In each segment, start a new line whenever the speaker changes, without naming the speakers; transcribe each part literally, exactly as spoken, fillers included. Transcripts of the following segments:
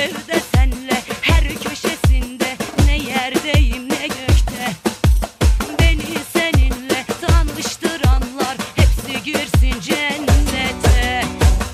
evde senle her köşesinde, ne yerdeyim ne gökte. Beni seninle tanıştıranlar hepsi girsin cennete.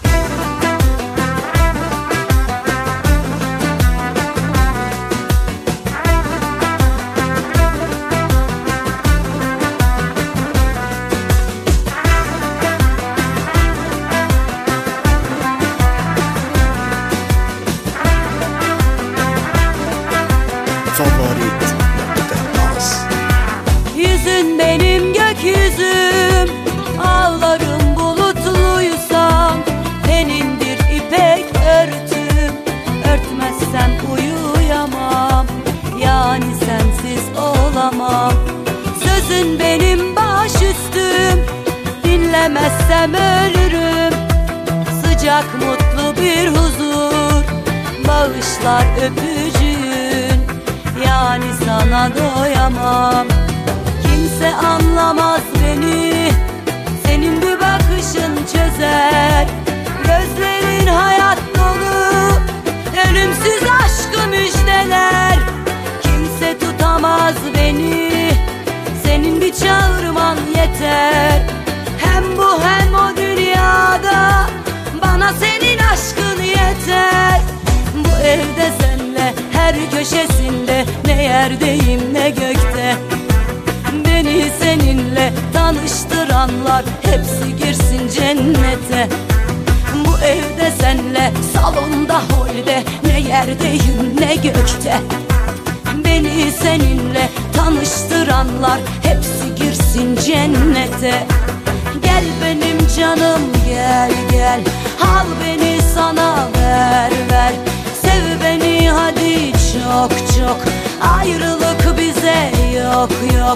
Favorit nokta
Yüzün benim gökyüzüm, ağlarım bulutluysam. Tenindir ipek örtüm, örtmezsem uyuyamam. Yani sensiz olamam. Sözün benim baş üstüm, dinlemezsem ölürüm. Sıcak mutlu bir huzur bağışlar öpücüğün. Yani sana doyamam. Kimse anlamaz beni, senin bir bakışın çözer. Gözlerin hayat dolu, ölümsüz aşkı müjdeler. Kimse tutamaz beni, senin bir çağırman yeter. Hem bu hem o dünyada bana senin aşkın yeter. Bu evde senle her köşesinde, ne yerdeyim ne gökte. Beni seninle tanıştıranlar hepsi girsin cennete. Bu evde senle, salonda holde, ne yerdeyim ne gökte. Beni seninle tanıştıranlar hepsi girsin cennete. Gel benim canım gel gel, al beni sana ver ver. Sev beni hadi çok çok, ayrılık bize yok yok.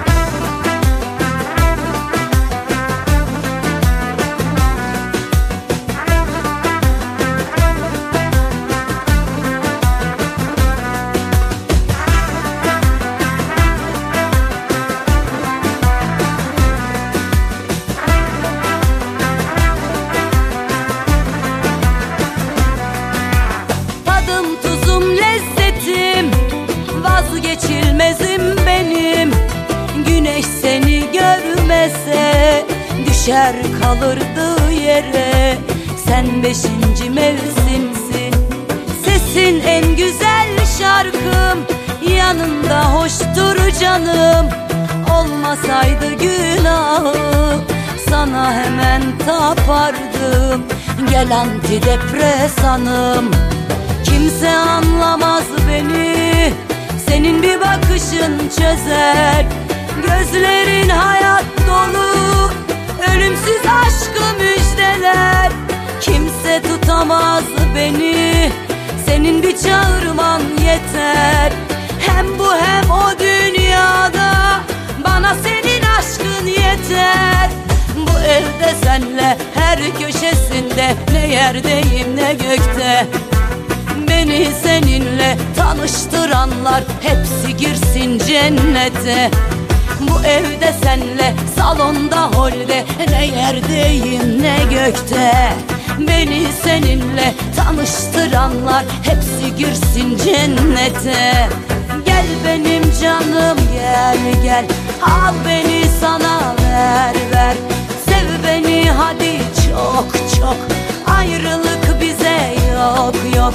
Vazgeçilmezim benim, güneş seni görmese düşer kalırdı yere. Sen beşinci mevsimsin, sesin en güzel şarkım. Yanında hoştur canım, olmasaydı günahı sana hemen tapardım. Gel antidepresanım. Kimse anlamaz beni, senin bir bakışın çözer. Gözlerin hayat dolu, ölümsüz aşkı müjdeler. Kimse tutamaz beni, senin bir çağırman yeter. Hem bu hem o dünyada bana senin aşkın yeter. Bu evde senle her köşesinde, ne yerdeyim ne gökte. Beni seninle tanıştıranlar hepsi girsin cennete. Bu evde senle, salonda holde, ne yerdeyim ne gökte. Beni seninle tanıştıranlar hepsi girsin cennete. Gel benim canım gel gel, al beni sana ver ver. Sev beni hadi çok çok, ayrılık bize yok yok.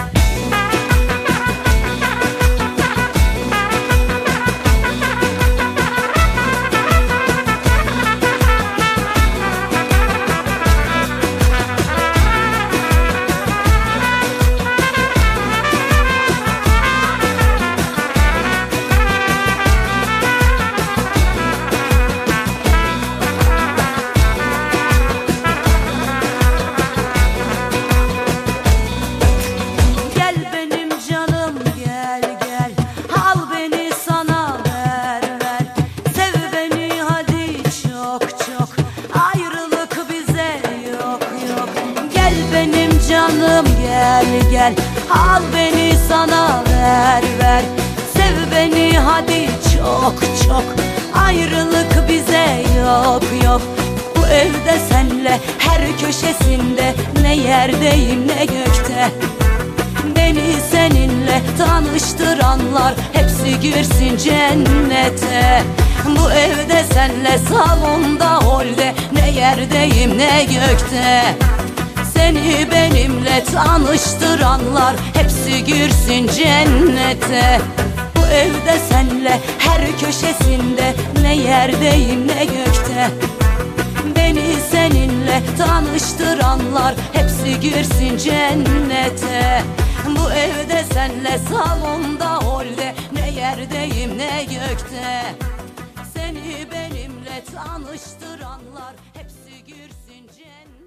Canım gel gel, al beni sana ver ver. Sev beni hadi çok çok, ayrılık bize yok yok. Bu evde senle her köşesinde, ne yerdeyim ne gökte. Beni Beni seninle tanıştıranlar hepsi girsin cennete. Bu evde senle, salonda, holde, ne yerdeyim ne gökte. Seni benimle tanıştıranlar hepsi girsin cennete. Bu evde senle, her köşesinde, ne yerdeyim ne gökte. Beni seninle tanıştıranlar hepsi girsin cennete. Bu evde senle, salonda, holde, ne yerdeyim ne gökte. Seni benimle tanıştıranlar hepsi girsin cennete.